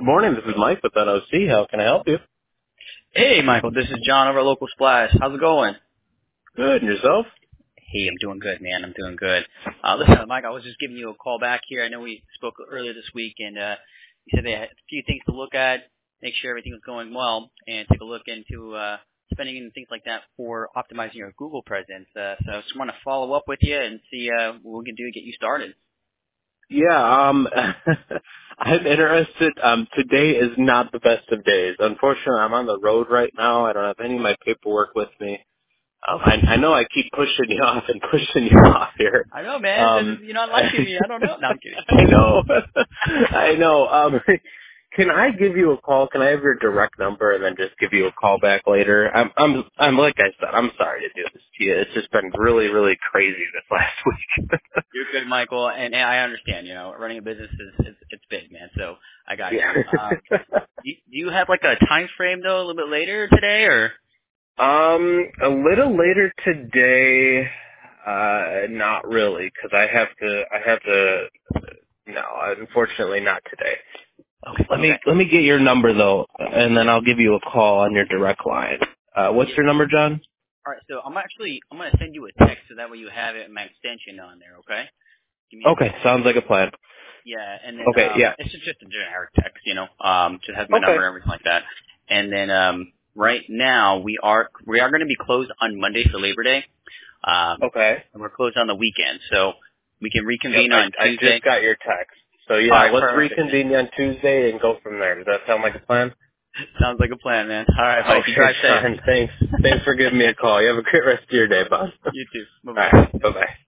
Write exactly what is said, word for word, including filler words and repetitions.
Good morning. This is Mike with N O C. How can I help you? Hey, Michael. This is John over at Local Splash. How's it going? Good. And yourself? Hey, I'm doing good, man. I'm doing good. Uh, listen, Mike, I was just giving you a call back here. I know we spoke earlier this week, and uh, you said they had a few things to look at, make sure everything was going well, and take a look into uh, spending and things like that for optimizing your Google presence. Uh, so I just want to follow up with you and see uh, what we can do to get you started. Yeah, um, I'm interested. Um, today is not the best of days. Unfortunately, I'm on the road right now. I don't have any of my paperwork with me. Um, I, I know I keep pushing you off and pushing you off here. I know, man. Um, You're not liking me. I don't know. No, I'm kidding. I know. I know. Um, can I give you a call? Can I have your direct number and then just give you a call back later? I'm, I'm, I'm like I said, I'm sorry to do this to you. It's just been really, really crazy this last week. You're good, Michael, and, and I understand. You know, running a business is, is it's big, man. So I got Yeah. you. Um, do, you- do you have like a time frame though, a little bit later today, or? um, a little later today. Uh, not really, because I have to. I have to. No, unfortunately, not today. Okay. Let me Okay. let me get your number though, and then I'll give you a call on your direct line. Uh, what's Yeah. your number, John? All right. So I'm actually I'm gonna send you a text so that way you have it, my extension on there. Okay. Give me a Okay, second. sounds like a plan. Yeah, and then Okay, um, yeah. it's just just a generic text, you know. Um, just has my Okay. number and everything like that. And then um, right now we are we are going to be closed on Monday for Labor Day. Um, Okay. and we're closed on the weekend, so we can Yep, reconvene I on I Tuesday. just got your text. So All yeah, right, let's perfect. reconvene on Tuesday and go from there. Does that sound like a plan? Sounds like a plan, man. All right, Mike. You Okay, drive safe. John. Thanks. Thanks for giving me a call. You have a great rest of your day, bud. All You too. Bye bye. right. Bye bye.